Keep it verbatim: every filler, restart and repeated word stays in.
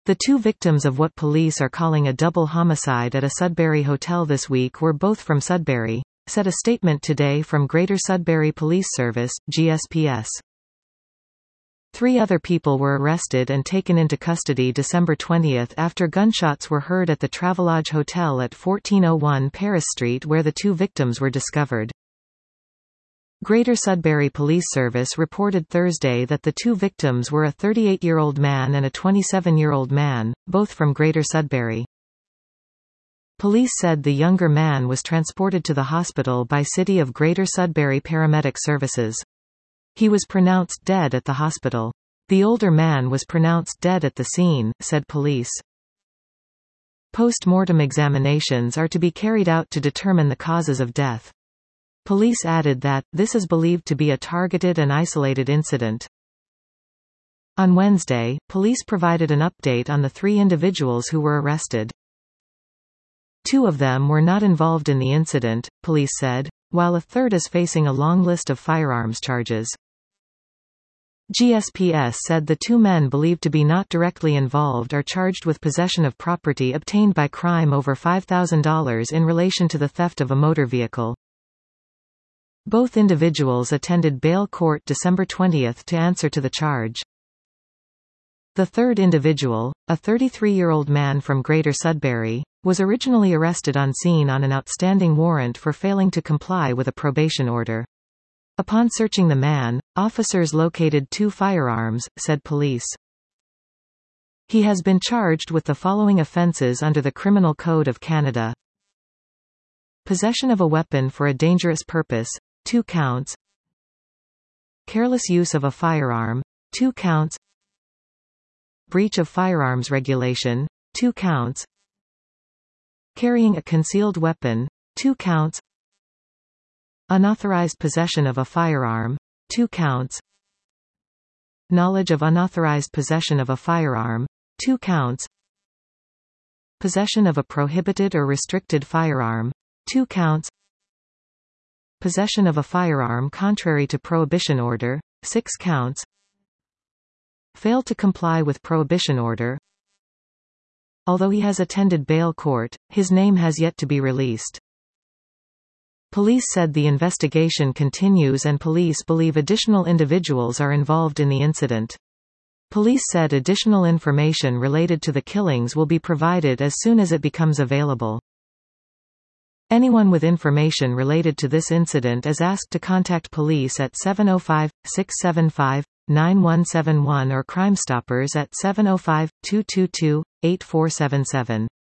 The two victims of what police are calling a double homicide at a Sudbury hotel this week were both from Sudbury, said a statement today from Greater Sudbury Police Service, G S P S. Three other people were arrested and taken into custody December twentieth after gunshots were heard at the Travelodge Hotel at fourteen oh one Paris Street where the two victims were discovered. Greater Sudbury Police Service reported Thursday that the two victims were a thirty-eight-year-old man and a twenty-seven-year-old man, both from Greater Sudbury. Police said the younger man was transported to the hospital by City of Greater Sudbury Paramedic Services. He was pronounced dead at the hospital. The older man was pronounced dead at the scene, said police. Post-mortem examinations are to be carried out to determine the causes of death. Police added that, this is believed to be a targeted and isolated incident. On Wednesday, police provided an update on the three individuals who were arrested. Two of them were not involved in the incident, police said, while a third is facing a long list of firearms charges. G S P S said the two men believed to be not directly involved are charged with possession of property obtained by crime over five thousand dollars in relation to the theft of a motor vehicle. Both individuals attended bail court December twentieth to answer to the charge. The third individual, a thirty-three-year-old man from Greater Sudbury, was originally arrested on scene on an outstanding warrant for failing to comply with a probation order. Upon searching the man, officers located two firearms, said police. He has been charged with the following offences under the Criminal Code of Canada. Possession of a weapon for a dangerous purpose, two counts. Careless use of a firearm, two counts. Breach of firearms regulation, two counts. Carrying a concealed weapon, two counts. Unauthorized possession of a firearm, two counts. Knowledge of unauthorized possession of a firearm, two counts. Possession of a prohibited or restricted firearm, two counts. Possession of a firearm contrary to prohibition order, six counts. Failed to comply with prohibition order. Although he has attended bail court, his name has yet to be released. Police said the investigation continues and police believe additional individuals are involved in the incident. Police said additional information related to the killings will be provided as soon as it becomes available. Anyone with information related to this incident is asked to contact police at seven oh five, six seven five, nine one seven one or Crime Stoppers at seven oh five, two two two, eight four seven seven.